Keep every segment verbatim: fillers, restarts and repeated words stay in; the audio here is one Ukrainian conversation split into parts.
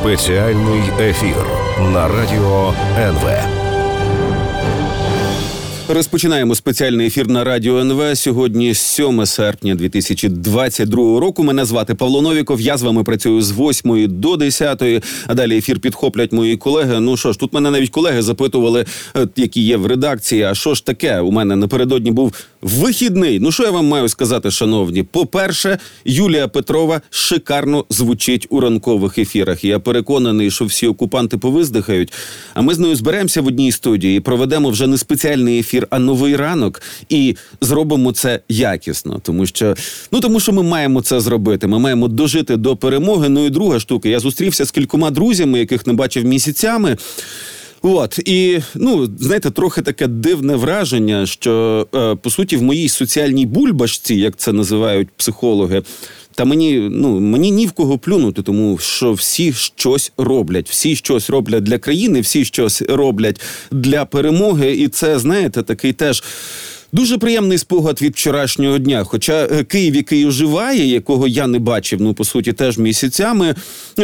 Спеціальний ефір на Радіо ен ве. Розпочинаємо спеціальний ефір на Радіо ен ве. Сьогодні сьоме серпня дві тисячі двадцять другого року. Мене звати Павло Новіков. Я з вами працюю з восьмої до десятої. А далі ефір підхоплять мої колеги. Ну що ж, тут мене навіть колеги запитували, які є в редакції, а що ж таке? У мене напередодні був вихідний. Ну що я вам маю сказати, шановні? По-перше, Юлія Петрова шикарно звучить у ранкових ефірах. Я переконаний, що всі окупанти повиздихають. А ми з нею зберемося в одній студії і проведемо вже не спеціальний ефір, а новий ранок, і зробимо це якісно, тому що, ну, тому що ми маємо це зробити, ми маємо дожити до перемоги. Ну і друга штука, я зустрівся з кількома друзями, яких не бачив місяцями. От, і, ну, знаєте, трохи таке дивне враження, що, е, по суті, в моїй соціальній бульбашці, як це називають психологи, та мені, ну, мені ні в кого плюнути, тому що всі щось роблять. Всі щось роблять для країни, всі щось роблять для перемоги. І це, знаєте, такий теж дуже приємний спогад від вчорашнього дня. Хоча Київ, який оживає, якого я не бачив, ну, по суті, теж місяцями,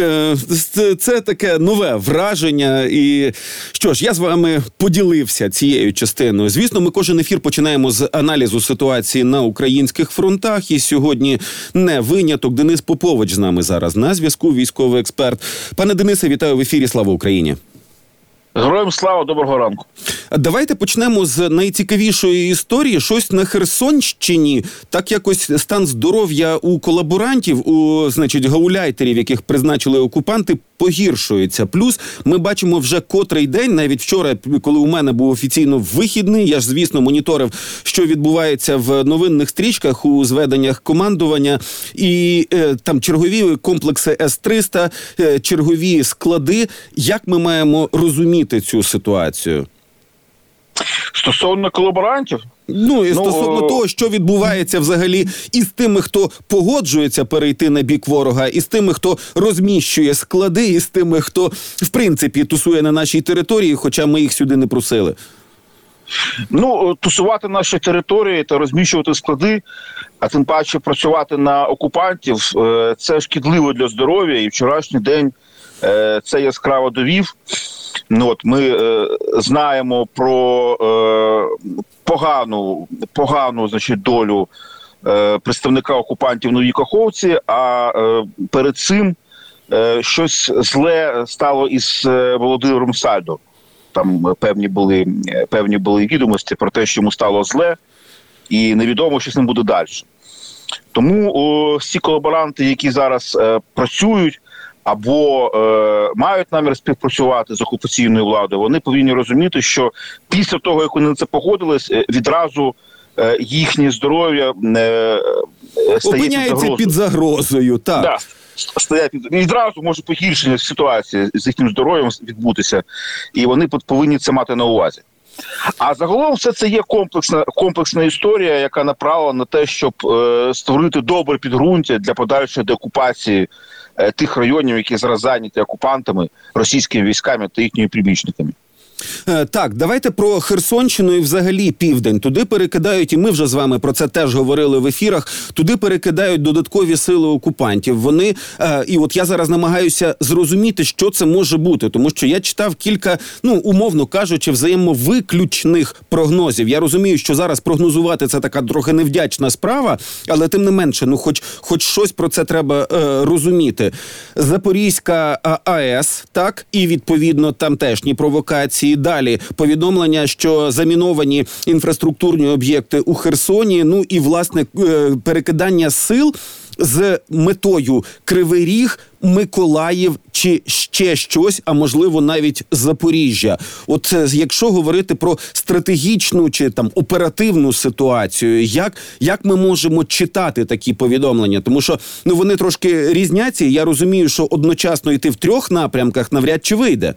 це таке нове враження. І що ж, я з вами поділився цією частиною. Звісно, ми кожен ефір починаємо з аналізу ситуації на українських фронтах. І сьогодні не виняток. Денис Попович з нами зараз на зв'язку, військовий експерт. Пане Денисе, вітаю в ефірі. Слава Україні! Героям слава, доброго ранку. Давайте почнемо з найцікавішої історії. Щось на Херсонщині, так якось стан здоров'я у колаборантів, у, значить, гауляйтерів, яких призначили окупанти, погіршується. Плюс ми бачимо вже котрий день, навіть вчора, коли у мене був офіційно вихідний, я ж, звісно, моніторив, що відбувається в новинних стрічках, у зведеннях командування, і е, там чергові комплекси С триста, е, чергові склади. Як ми маємо розуміти цю ситуацію? Стосовно колаборантів? Ну, і стосовно ну, того, що відбувається взагалі із тими, хто погоджується перейти на бік ворога, і з тими, хто розміщує склади, і з тими, хто, в принципі, тусує на нашій території, хоча ми їх сюди не просили. Ну, тусувати наші території та розміщувати склади, а тим паче працювати на окупантів, це шкідливо для здоров'я, і вчорашній день це яскраво довів. Ну, от ми е, знаємо про е, погану, погану, значить, долю е, представника окупантів в Новій Каховці, а е, перед цим е, щось зле стало із е, Володимиром Сальдо. Там певні були, певні були відомості про те, що йому стало зле, і невідомо, що з ним буде далі. Тому о, всі колаборанти, які зараз е, працюють, або е, мають намір співпрацювати з окупаційною владою, вони повинні розуміти, що після того, як вони на це погодились, відразу е, їхнє здоров'я е, стає опиняється під загрозою. під загрозою, так. Да, стає під... Відразу може погіршення ситуації з їхнім здоров'ям відбутися, і вони повинні це мати на увазі. А загалом все це є комплексна, комплексна історія, яка направлена на те, щоб е, створити добре підґрунтя для подальшої деокупації е, тих районів, які зараз зайняті окупантами, російськими військами та їхніми прибічниками. Так, давайте про Херсонщину і взагалі південь. Туди перекидають, і ми вже з вами про це теж говорили в ефірах, туди перекидають додаткові сили окупантів. Вони, е, і от я зараз намагаюся зрозуміти, що це може бути, тому що я читав кілька, ну, умовно кажучи, взаємовиключних прогнозів. Я розумію, що зараз прогнозувати це така трохи невдячна справа, але тим не менше, ну, хоч, хоч щось про це треба е, розуміти. Запорізька АЕС, так, і відповідно тамтешні провокації. І далі повідомлення, що заміновані інфраструктурні об'єкти у Херсоні, ну і, власне, перекидання сил з метою Кривий Ріг, Миколаїв чи ще щось, а можливо навіть Запоріжжя. От якщо говорити про стратегічну чи там оперативну ситуацію, як, як ми можемо читати такі повідомлення? Тому що, ну, вони трошки різняться, і я розумію, що одночасно йти в трьох напрямках навряд чи вийде.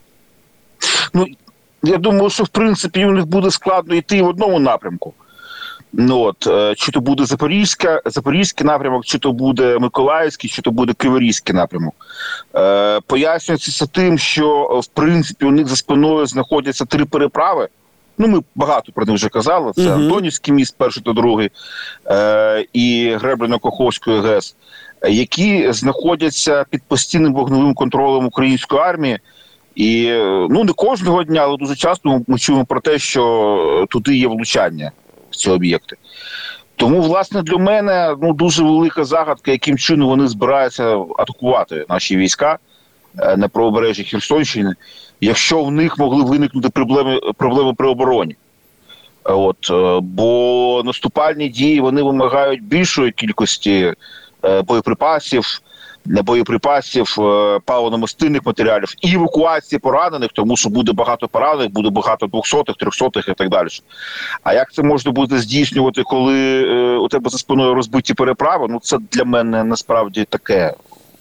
Ну, я думаю, що в принципі у них буде складно йти в одному напрямку. Ну, от, чи то буде Запорізька, Запорізький напрямок, чи то буде Миколаївський, чи то буде Криворізький напрямок. Е, пояснюється це тим, що в принципі у них за спиною знаходяться три переправи Ну, ми багато про них вже казали. Це Угу. Антонівський міст, перший та другий, е, і Греблено-Каховської ГЕС, які знаходяться під постійним вогневим контролем української армії. І, ну, не кожного дня, але дуже часто ми чуємо про те, що туди є влучання в ці об'єкти. Тому, власне, для мене ну, дуже велика загадка, яким чином вони збираються атакувати наші війська на правобережжі Херсонщини, якщо в них могли виникнути проблеми, проблеми при обороні. От, бо наступальні дії вони вимагають більшої кількості боєприпасів, боєприпасів, паливно-мастильних матеріалів і евакуації поранених, тому що буде багато поранених, буде багато двохсотих, трьохсотих і так далі. А як це можна буде здійснювати, коли е, у тебе за спиною розбиті переправи? Ну, це для мене насправді таке,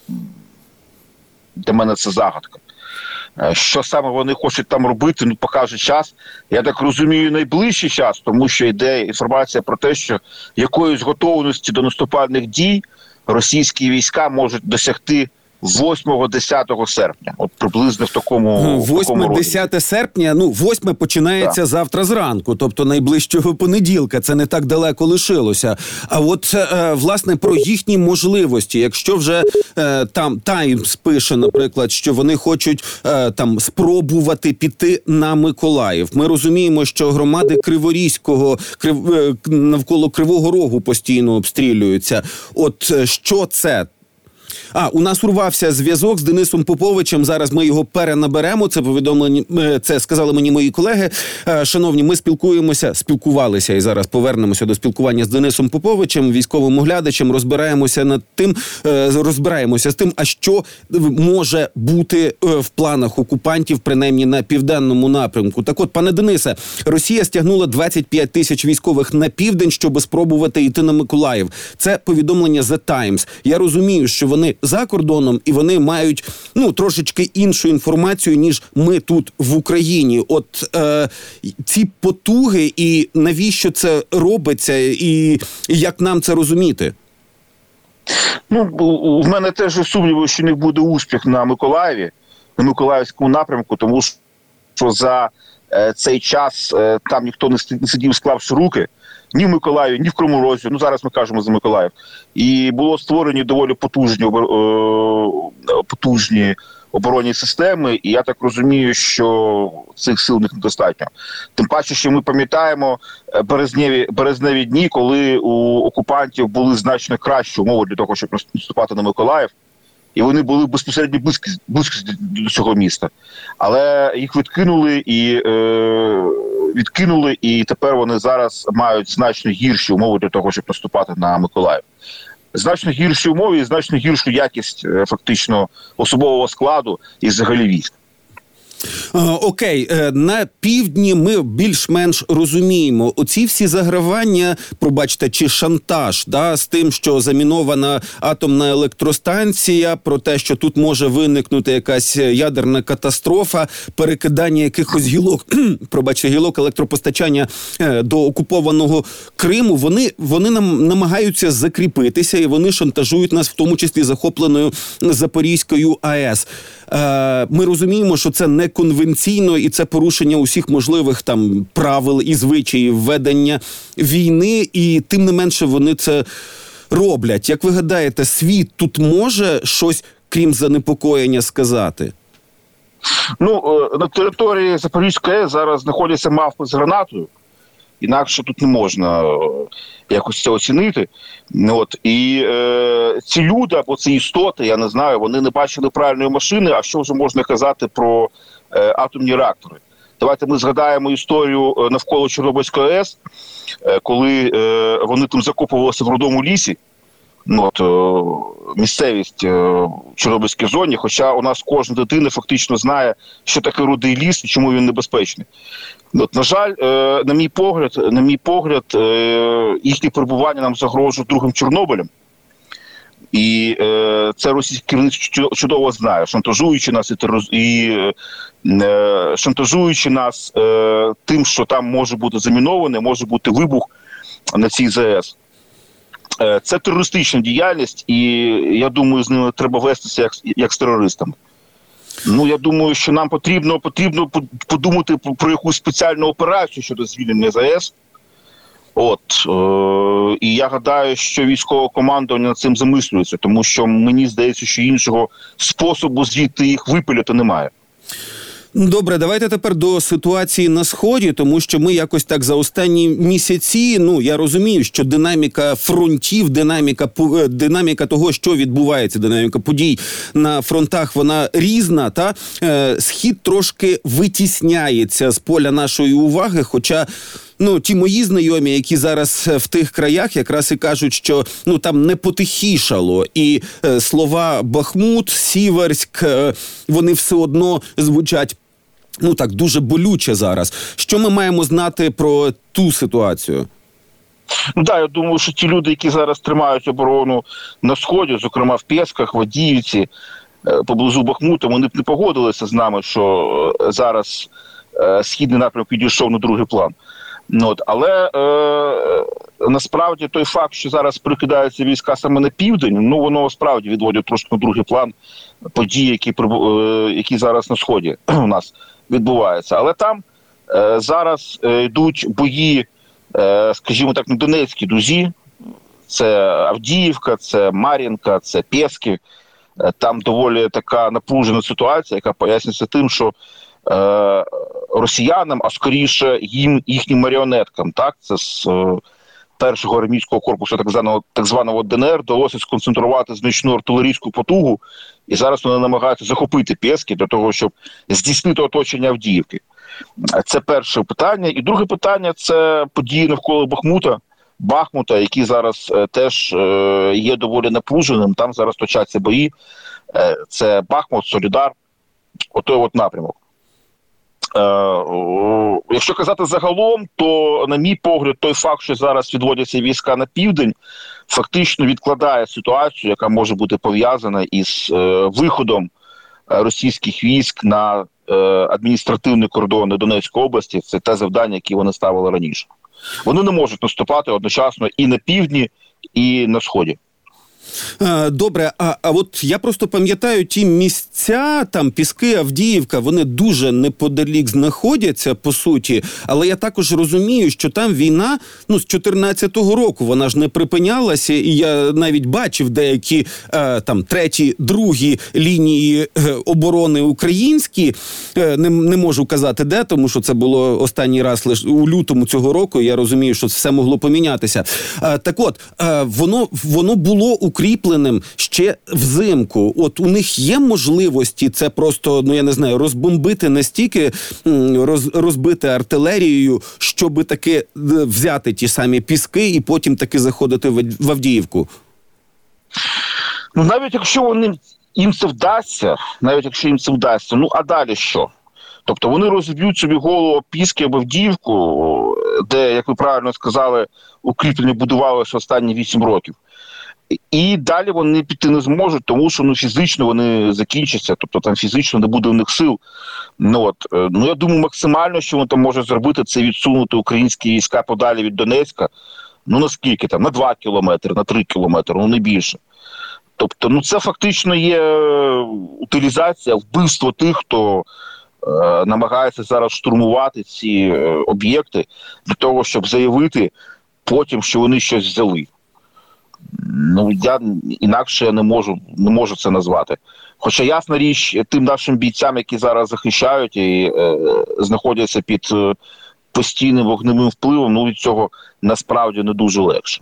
для мене це загадка. Що саме вони хочуть там робити, ну, покаже час. Я так розумію, найближчий час, тому що йде інформація про те, що якоїсь готовності до наступальних дій російські війська можуть досягти восьмого-десятого серпня. От приблизно в такому восьме-десяте серпня, ну, восьме починається так. завтра зранку, тобто найближчого понеділка, це не так далеко лишилося. А от, е, власне, про їхні можливості, якщо вже е, там Таймс пише, наприклад, що вони хочуть е, там спробувати піти на Миколаїв. Ми розуміємо, що громади Криворізького, крив, е, навколо Кривого Рогу постійно обстрілюються. От е, що це? А, у нас урвався зв'язок з Денисом Поповичем. Зараз ми його перенаберемо. Це повідомлення, це сказали мені мої колеги. Шановні, ми спілкуємося, спілкувалися і зараз повернемося до спілкування з Денисом Поповичем, військовим оглядачем. Розбираємося над тим, розбираємося з тим, а що може бути в планах окупантів, принаймні на південному напрямку. Так от, пане Денисе, Росія стягнула двадцять п'ять тисяч військових на південь, щоб спробувати йти на Миколаїв. Це повідомлення The Times. Я розумію, що вони за кордоном, і вони мають, ну, трошечки іншу інформацію, ніж ми тут в Україні. От е, ці потуги, і навіщо це робиться, і, і як нам це розуміти? Ну, в мене теж сумніви, що не буде успіх на Миколаєві, на Миколаївському напрямку, тому що за е, цей час е, там ніхто не сидів, склавши руки, ні в Миколаєві, ні в Кривому Розі, ну зараз ми кажемо за Миколаїв. І було створені доволі потужні, потужні оборонні системи, і я так розумію, що цих сил в них недостатньо. Тим паче, що ми пам'ятаємо березневі, березневі дні, коли у окупантів були значно кращі умови для того, щоб наступати на Миколаїв, і вони були безпосередньо близькі, близькі до цього міста. Але їх відкинули і е, відкинули, і тепер вони зараз мають значно гірші умови для того, щоб наступати на Миколаїв. Значно гірші умови і значно гіршу якість фактично особового складу і взагалі військ. Окей, на півдні ми більш-менш розуміємо. Оці всі загравання, пробачте, чи шантаж, да, з тим, що замінована атомна електростанція, про те, що тут може виникнути якась ядерна катастрофа, перекидання якихось гілок, пробачте, гілок електропостачання до окупованого Криму, вони, вони нам намагаються закріпитися, і вони шантажують нас, в тому числі захопленою Запорізькою АЕС. Ми розуміємо, що це не конвенційно, і це порушення усіх можливих там правил і звичаїв ведення війни, і тим не менше вони це роблять. Як ви гадаєте, світ тут може щось, крім занепокоєння, сказати? Ну, на території Запорізької АЕС зараз знаходяться мавпи з гранатою. Інакше тут не можна якось це оцінити. От. І е, ці люди, або ці істоти, я не знаю, вони не бачили правильної машини, а що вже можна казати про е, атомні реактори. Давайте ми згадаємо історію навколо Чорнобильської АЕС, е, коли е, вони там закопувалися в рудому лісі, от, е, місцевість е, в Чорнобильській зоні, хоча у нас кожна дитина фактично знає, що таке рудий ліс і чому він небезпечний. От, на жаль, е, на мій погляд, на мій погляд, е, їхнє перебування нам загрожує другим Чорнобилем. І е, це російське керівництво чудово знає, шантажуючи нас і, терроз... і е, шантажуючи нас е, тим, що там може бути заміноване, може бути вибух на цій ЗАЕС. Е, це терористична діяльність, і я думаю, з ними треба вестися як, як з терористами. Ну, я думаю, що нам потрібно, потрібно подумати про якусь спеціальну операцію щодо звільнення зе ес. От, е- і я гадаю, що військове командування над цим замислюється, тому що мені здається, що іншого способу звідти їх випиляти немає. Добре, давайте тепер до ситуації на Сході, тому що ми якось так за останні місяці, ну, я розумію, що динаміка фронтів, динаміка, динаміка того, що відбувається, динаміка подій на фронтах, вона різна, та Схід трошки витісняється з поля нашої уваги, хоча... Ну, ті мої знайомі, які зараз в тих краях, якраз і кажуть, що ну там не потихішало. І е, слова Бахмут, Сіверськ, е, вони все одно звучать, ну так, дуже болюче зараз. Що ми маємо знати про ту ситуацію? Ну так, я думаю, що ті люди, які зараз тримають оборону на Сході, зокрема в Пєсках, в Авдіївці, е, поблизу Бахмута, вони б не погодилися з нами, що е, зараз е, східний напрямок підійшов на другий план. Ну, от, але е, насправді той факт, що зараз прикидаються війська саме на південь, ну воно справді відводить трошки на другий план події, які, е, які зараз на Сході у нас відбуваються. Але там е, зараз е, йдуть бої, е, скажімо так, на Донецькій дузі. Це Авдіївка, це Мар'їнка, це Пєски. Е, там доволі така напружена ситуація, яка пояснюється тим, що Е, росіянам, а скоріше їм, їхнім маріонеткам, так, це з е, першого армійського корпусу так званого, так званого де ен ер вдалося сконцентрувати значну артилерійську потугу, і зараз вони намагаються захопити Пєски для того, щоб здійснити оточення Авдіївки. Це перше питання. І друге питання – це події навколо Бахмута, Бахмута, які зараз е, теж е, є доволі напруженим, там зараз точаться бої. Е, це Бахмут, Солідар, отой от напрямок. Е, якщо казати загалом, то, на мій погляд, той факт, що зараз відводяться війська на південь, фактично відкладає ситуацію, яка може бути пов'язана із е, виходом російських військ на е, адміністративні кордони Донецької області. Це те завдання, яке вони ставили раніше. Вони не можуть наступати одночасно і на півдні, і на Сході. Добре, а, а от я просто пам'ятаю ті місця, там Піски, Авдіївка, вони дуже неподалік знаходяться, по суті, але я також розумію, що там війна, ну, з чотирнадцятого року, вона ж не припинялася, і я навіть бачив деякі е, там треті, другі лінії е, оборони українські, е, не, не можу казати де, тому що це було останній раз лише у лютому цього року, і я розумію, що все могло помінятися. Е, так от, е, воно, воно було укріпленим ще взимку. От у них є можливості це просто, ну я не знаю, розбомбити настільки, роз, розбити артилерією, щоб таки взяти ті самі Піски і потім таки заходити в Авдіївку? Ну, навіть якщо вони, їм це вдасться, навіть якщо їм це вдасться, ну а далі що? Тобто вони розіб'ють собі голову Піски або Авдіївку, де, як ви правильно сказали, укріплення будувалося останні вісім років. І далі вони піти не зможуть, тому що ну, фізично вони закінчаться, тобто там фізично не буде в них сил. Ну, от, ну я думаю, максимально, що вони там можуть зробити, це відсунути українські війська подалі від Донецька, ну наскільки там, на два кілометри, на три кілометри, ну не більше. Тобто, ну це фактично є утилізація, вбивство тих, хто е, намагається зараз штурмувати ці е, об'єкти для того, щоб заявити потім, що вони щось взяли. Ну, я інакше я не можу, не можу це назвати. Хоча, ясна річ, тим нашим бійцям, які зараз захищають і е, знаходяться під е, постійним вогневим впливом, ну від цього насправді не дуже легше.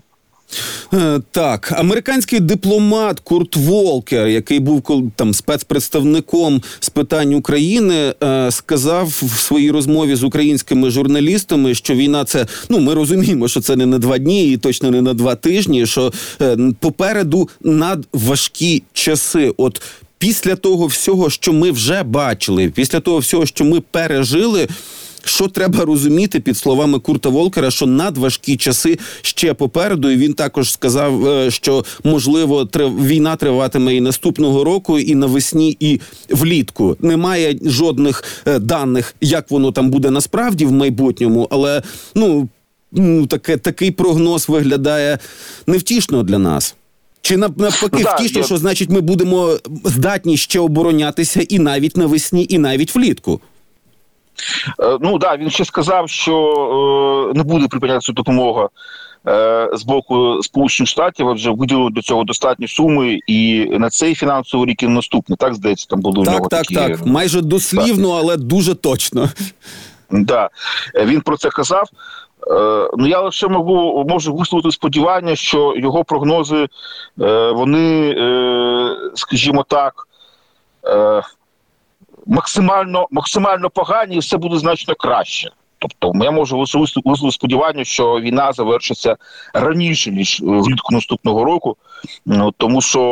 Так, американський дипломат Курт Волкер, який був там спецпредставником з питань України, сказав в своїй розмові з українськими журналістами, що війна це, ну ми розуміємо, що це не на два дні і точно не на два тижні, що попереду надважкі часи. От після того всього, що ми вже бачили, після того всього, що ми пережили, що треба розуміти під словами Курта Волкера, що надважкі часи ще попереду, і він також сказав, що, можливо, війна триватиме і наступного року, і навесні, і влітку. Немає жодних даних, як воно там буде насправді в майбутньому, але, ну, таке, такий прогноз виглядає невтішно для нас. Чи навпаки Ну, так, втішно, я- що значить ми будемо здатні ще оборонятися і навіть навесні, і навіть влітку? Е, Ну да, він ще сказав, що е, не буде припинятися допомога е, з боку Сполучених Штатів, адже виділили до цього достатні суми і на цей фінансовий рік, і на наступний. Так, здається, там були у нього Так, так, такі... так. Майже дослівно, але дуже точно. Да, він про це казав. Е, Ну, я лише можу, можу висловити сподівання, що його прогнози, е, вони, е, скажімо так, е, максимально, максимально погані, і все буде значно краще. Тобто я можу висловити сподівання, що війна завершиться раніше, ніж влітку наступного року, ну, тому що,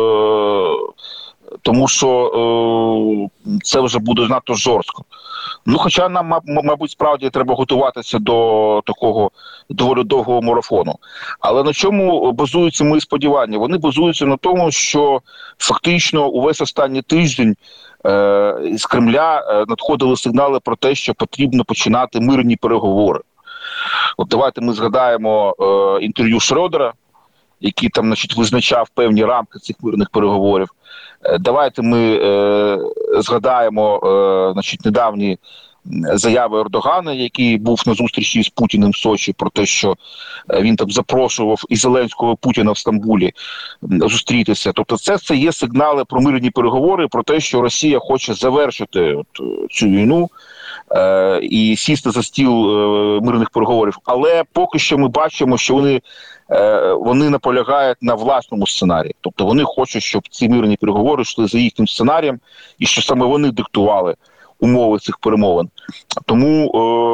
е, тому що е, це вже буде надто жорстко. Ну, хоча нам, мабуть, справді треба готуватися до такого доволі довгого марафону. Але на чому базуються мої сподівання? Вони базуються на тому, що фактично увесь останній тиждень е, з Кремля е, надходили сигнали про те, що потрібно починати мирні переговори. От давайте ми згадаємо е, інтерв'ю Шрёдера, який там, значить, визначав певні рамки цих мирних переговорів. Е, давайте ми е, згадаємо е, значить, недавні заяви Ердогана, який був на зустрічі з Путіним в Сочі, про те, що він там запрошував і Зеленського, і Путіна в Стамбулі зустрітися. Тобто це, це є сигнали про мирні переговори, про те, що Росія хоче завершити от цю війну е- і сісти за стіл е- мирних переговорів. Але поки що ми бачимо, що вони, е- вони наполягають на власному сценарії. Тобто вони хочуть, щоб ці мирні переговори йшли за їхнім сценарієм і що саме вони диктували умови цих перемовин. Тому,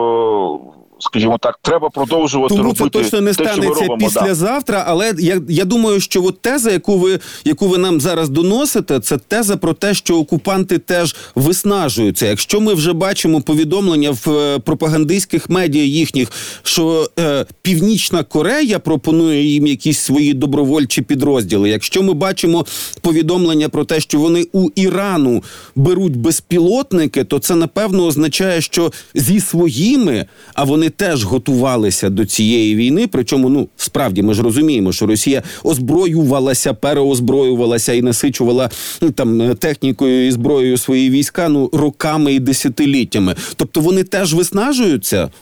е, скажімо так, треба продовжувати Тому робити це точно не те, що ми станеться робимо. післязавтра, да. Але я, я думаю, що от теза, яку ви, яку ви нам зараз доносите, це теза про те, що окупанти теж виснажуються. Якщо ми вже бачимо повідомлення в е, пропагандистських медіа їхніх, що е, Північна Корея пропонує їм якісь свої добровольчі підрозділи, якщо ми бачимо повідомлення про те, що вони у Ірану беруть безпілотники, то це, напевно, означає, що зі своїми, а вони теж готувалися до цієї війни, причому, ну, справді, ми ж розуміємо, що Росія озброювалася, переозброювалася і насичувала ну, там технікою і зброєю свої війська, ну, роками і десятиліттями. Тобто вони теж виснажуються?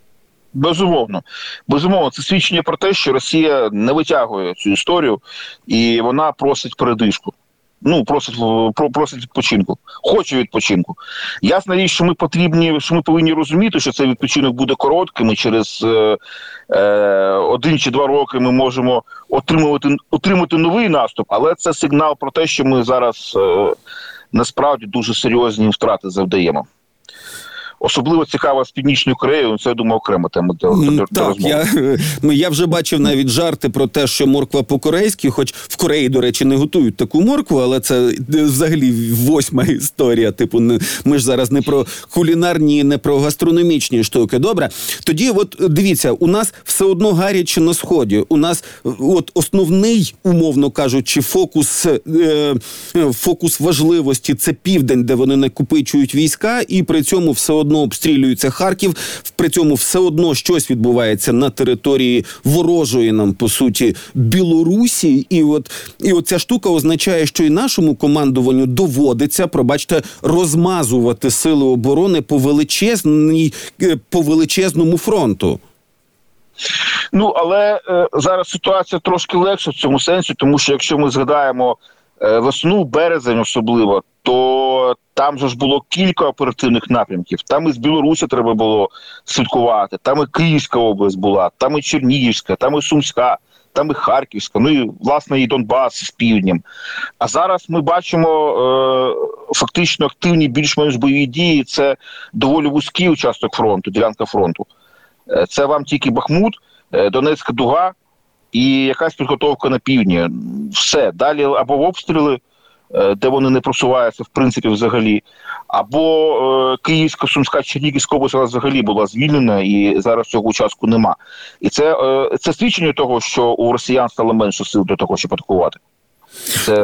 Безумовно. Безумовно, це свідчення про те, що Росія не витягує цю історію, і вона просить передишку. Ну, просить, просить відпочинку. Хоче відпочинку. Ясна річ, що ми потрібні, що ми повинні розуміти, що цей відпочинок буде коротким, і через е, е, один чи два роки ми можемо отримувати, отримати новий наступ, але це сигнал про те, що ми зараз е, насправді дуже серйозні втрати завдаємо. Особливо цікаво з Північною Кореєю, це, я думаю, окрема тема для, для, для так, розмови. Я, я вже бачив навіть жарти про те, що морква по-корейськи, хоч в Кореї, до речі, не готують таку моркву, але це взагалі восьма історія. Типу, ми ж зараз не про кулінарні, не про гастрономічні штуки. Добре? Тоді, от дивіться, у нас все одно гаряче на Сході. У нас от основний, умовно кажучи, фокус, е, фокус важливості – це південь, де вони накопичують війська, і при цьому все одно обстрілюється Харків, при цьому все одно щось відбувається на території ворожої нам, по суті, Білорусі. І от, і от ця штука означає, що і нашому командуванню доводиться, пробачте, розмазувати сили оборони по величезній, по величезному фронту. Ну, але е, зараз ситуація трошки легша в цьому сенсі, тому що якщо ми згадаємо е, весну, березень особливо, то там же ж було кілька оперативних напрямків. Там і з Білорусі треба було слідкувати, там і Київська область була, там і Чернігівська, там і Сумська, там і Харківська, ну і, власне, і Донбас з півднем. А зараз ми бачимо е, фактично активні більш-менш бойові дії. Це доволі вузький участок фронту, ділянка фронту. Е, це вам тільки Бахмут, е, Донецька дуга і якась підготовка на півдні. Все. Далі або обстріли, де вони не просуваються, в принципі, взагалі. Або е, Київська, Сумська, Чернігівська область взагалі була звільнена, і зараз цього участку нема. І це, е, це свідчення того, що у росіян стало менше сил для того, щоб атакувати. Це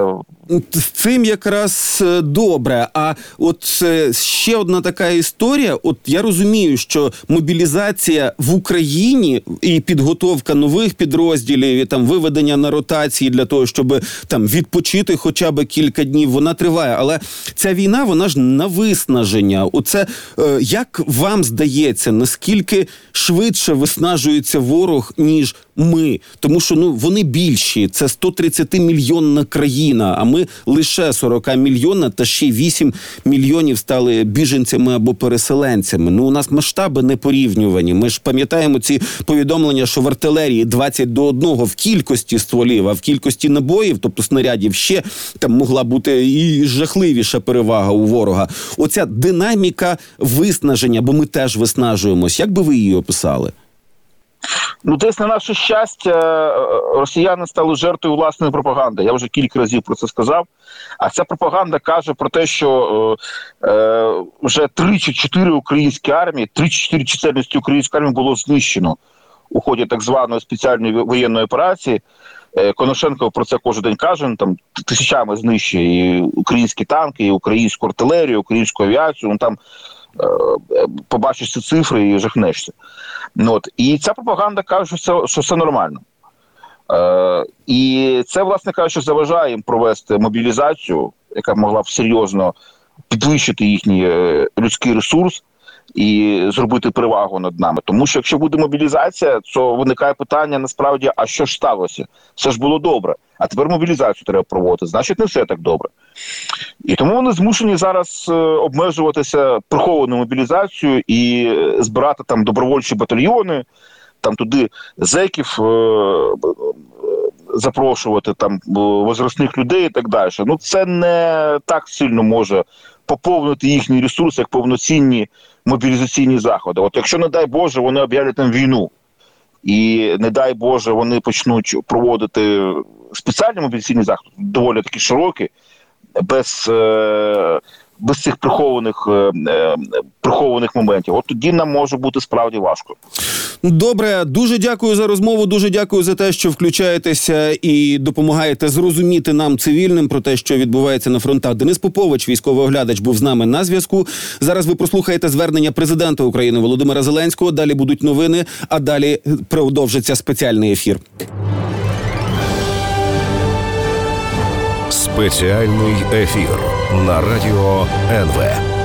з цим якраз добре. А от ще одна така історія. От я розумію, що мобілізація в Україні і підготовка нових підрозділів, і там виведення на ротації для того, щоб там відпочити хоча б кілька днів, вона триває. Але ця війна, вона ж на виснаження. Оце, е, як вам здається, наскільки швидше виснажується ворог, ніж ми? Тому що, ну, вони більші. Це сто тридцятимільйонна країна, а ми лише сорокамільйонна, та ще вісім мільйонів стали біженцями або переселенцями. Ну, у нас масштаби не порівнювані. Ми ж пам'ятаємо ці повідомлення, що в артилерії двадцять до одного в кількості стволів, а в кількості набоїв, тобто снарядів, ще там могла бути і жахливіша перевага у ворога. Оця динаміка виснаження, бо ми теж виснажуємось. Як би ви її описали? Ну, десь на наше щастя, росіяни стали жертвою власної пропаганди. Я вже кілька разів про це сказав. А ця пропаганда каже про те, що е, вже три чи чотири українські армії, три чи чотири чисельності української армії було знищено у ході так званої спеціальної воєнної операції. Е, Коношенко про це кожен день каже, там тисячами знищує і українські танки, і українську артилерію, українську авіацію. Ну, там побачиш ці цифри і жахнешся. Ну, от. І ця пропаганда каже, що, що все нормально. Е, і це, власне кажучи, заважає їм провести мобілізацію, яка могла б серйозно підвищити їхній е, людський ресурс і зробити перевагу над нами. Тому що якщо буде мобілізація, то виникає питання насправді, а що ж сталося? Все ж було добре, а тепер мобілізацію треба проводити, значить не все так добре. І тому вони змушені зараз е, обмежуватися прихованою мобілізацією і збирати там добровольчі батальйони, там туди зеків е, запрошувати, там возрастних людей і так далі. Ну це не так сильно може поповнити їхній ресурс, як повноцінні мобілізаційні заходи. От якщо, не дай Боже, вони об'являть там війну, і, не дай Боже, вони почнуть проводити спеціальні мобілізаційні заходи, доволі такі широкі, без, е, без цих прихованих, е, прихованих моментів. От тоді нам може бути справді важко. Добре, дуже дякую за розмову, дуже дякую за те, що включаєтеся і допомагаєте зрозуміти нам, цивільним, про те, що відбувається на фронтах. Денис Попович, військовий оглядач, був з нами на зв'язку. Зараз ви прослухаєте звернення президента України Володимира Зеленського, далі будуть новини, а далі продовжиться спеціальний ефір. Спеціальний ефір на радіо ен ве.